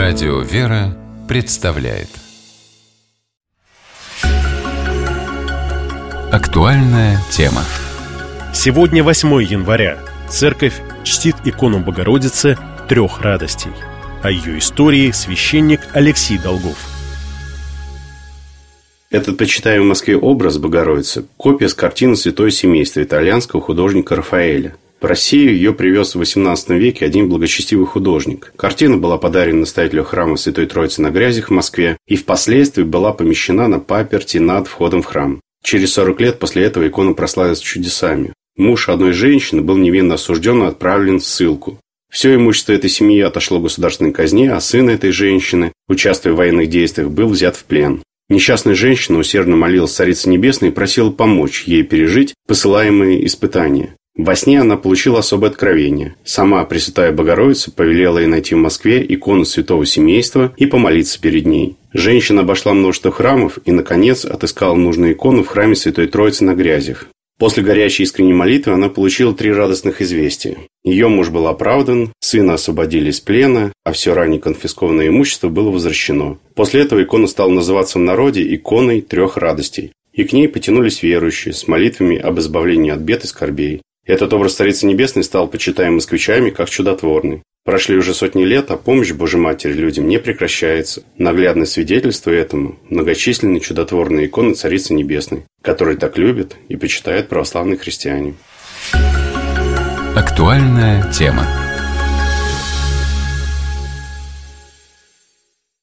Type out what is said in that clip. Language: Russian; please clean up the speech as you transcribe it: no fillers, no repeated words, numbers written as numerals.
Радио «Вера» представляет актуальная тема. Сегодня 8 января. Церковь чтит икону Богородицы трех радостей. О ее истории священник Алексей Долгов. Этот почитаемый в Москве образ Богородицы – копия с картины «Святое семейство» итальянского художника Рафаэля. В Россию ее привез в XVIII веке один благочестивый художник. Картина была подарена настоятелю храма Святой Троицы на Грязях в Москве и впоследствии была помещена на паперти над входом в храм. Через 40 лет после этого икона прославилась чудесами. Муж одной женщины был невинно осужден и отправлен в ссылку. Все имущество этой семьи отошло государственной казне, а сын этой женщины, участвуя в военных действиях, был взят в плен. Несчастная женщина усердно молилась Царице Небесной и просила помочь ей пережить посылаемые испытания. Во сне она получила особое откровение. Сама Пресвятая Богородица повелела ей найти в Москве икону Святого Семейства и помолиться перед ней. Женщина обошла множество храмов и, наконец, отыскала нужную икону в храме Святой Троицы на Грязях. После горячей искренней молитвы она получила 3 радостных известия. Ее муж был оправдан, сына освободили из плена, а все ранее конфискованное имущество было возвращено. После этого икона стала называться в народе иконой 3 радостей. И к ней потянулись верующие с молитвами об избавлении от бед и скорбей. Этот образ Царицы Небесной стал почитаем москвичами как чудотворный. Прошли уже сотни лет, а помощь Божьей Матери людям не прекращается. Наглядное свидетельство этому – многочисленные чудотворные иконы Царицы Небесной, которые так любят и почитают православные христиане. Актуальная тема.